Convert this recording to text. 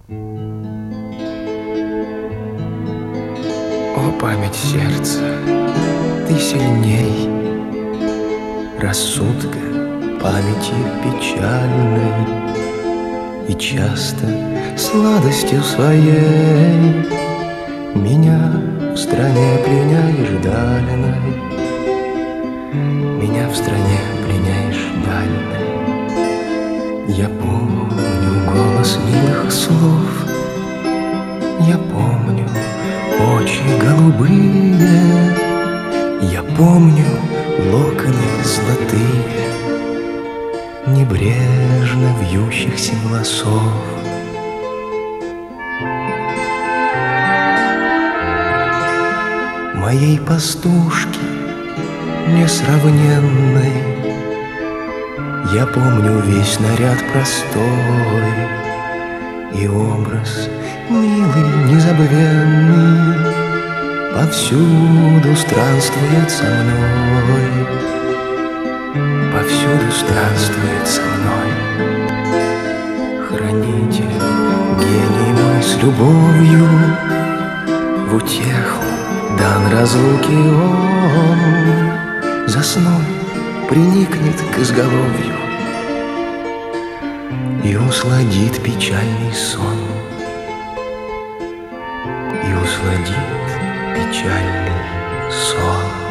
О, память сердца, ты сильней рассудка, памяти печальной, и часто сладостью своей меня в стране пленяешь дальной, меня в стране пленяешь дальной. Я помню голос милых слов, я помню очи голубые, я помню локоны золотые, небрежно вьющихся волосов. Моей пастушки несравненной я помню весь наряд простой и образ милый, незабвенный повсюду странствует со мной, повсюду странствует со мной. Хранитель, гений мой с любовью, в утеху дан разлуки он, заснув, приникнет к изголовью и усладит печальный сон, и усладит печальный сон.